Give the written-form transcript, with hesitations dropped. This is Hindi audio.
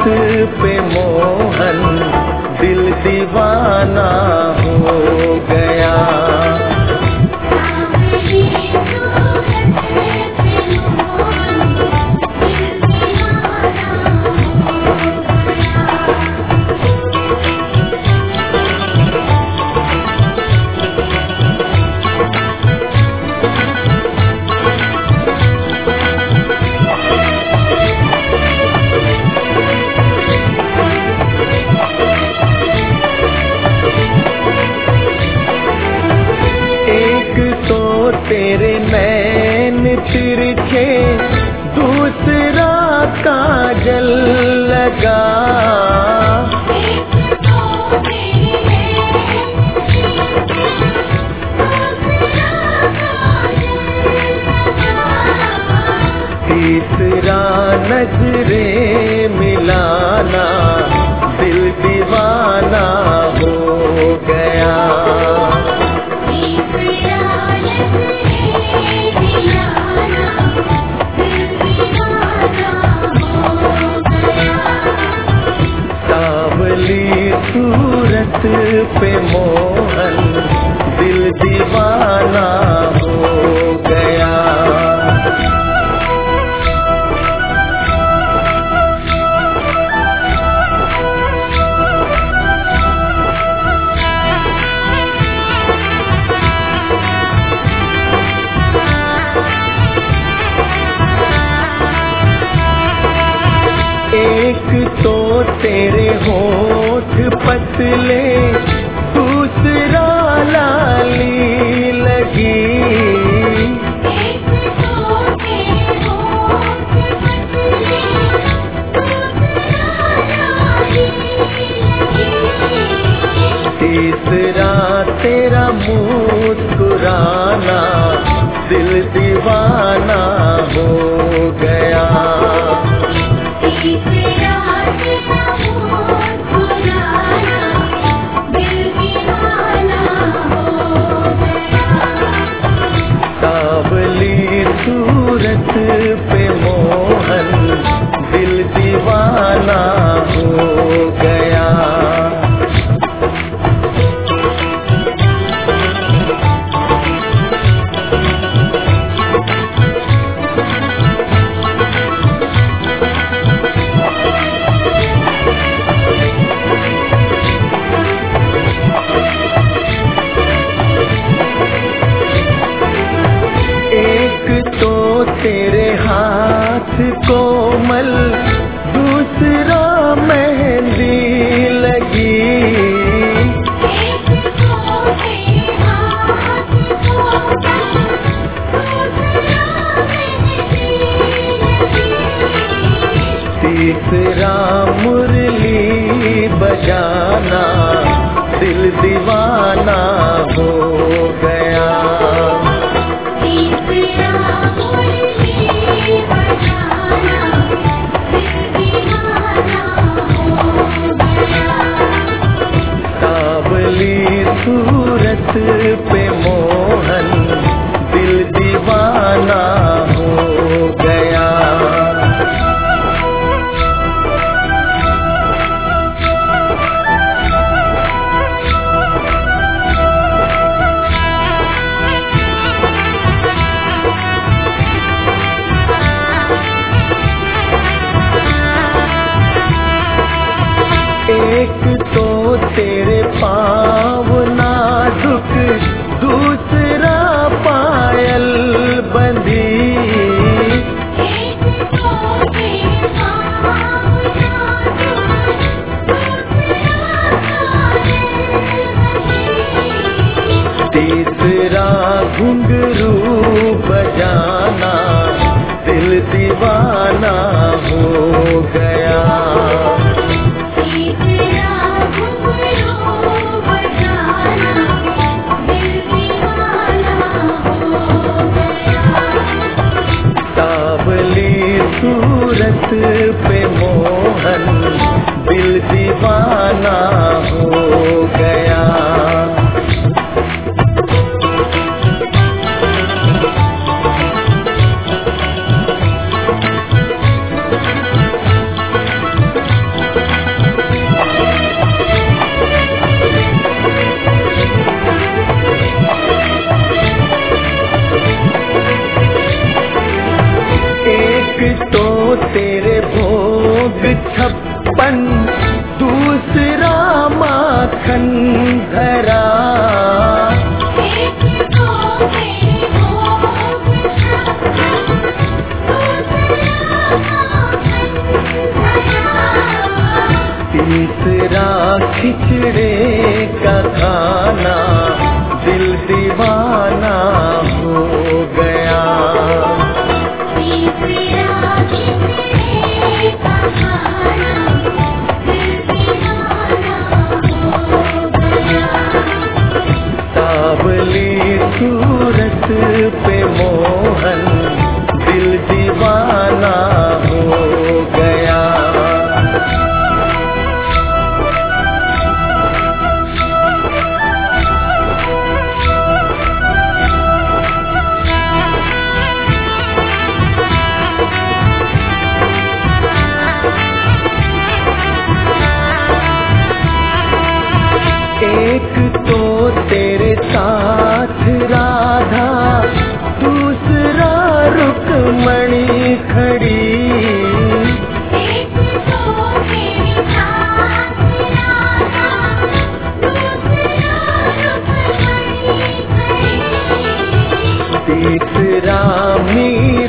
पे मोहन दिल दीवाना हो गया। तेरे नैन तिरछे, दूसरा काजल लगा। तीसरा नजरे मिलाना, दिल दीवाना हो गया। सूरत पे मोहन दिल दीवाना हो गया। एक तो तेरे होठ पतले, दूसरा लाली लगी। तीसरा तेरा मुस्कुराना, दिल दीवाना हो गया। सूरत पे मोहन दिल दीवाना हो गया। तेरे हाथ कोमल, दूसरा मेहंदी लगी। तीसरा मुरली बजाना, दिल दीवाना हो गया। सूरत पे मोहन दिल दीवाना हो गया। एक तो तेरे पाँव नाजुक, दूसरा पायल बंधी। तीसरा घुंघरू बजाना, दिल दीवाना हो गया। सूरत पे मोहन दिल दीवाना हो गया। दिल दीवाना हो गया। सावली सूरत पे मोहन दिल दीवाना हो गया। एक तो तेरे साथ राधा, दूसरा रुक्मणी खड़ी। एक तो तेरे साथ राधा, दूसरा रुक्मणी खड़ी। तीसरा मीरा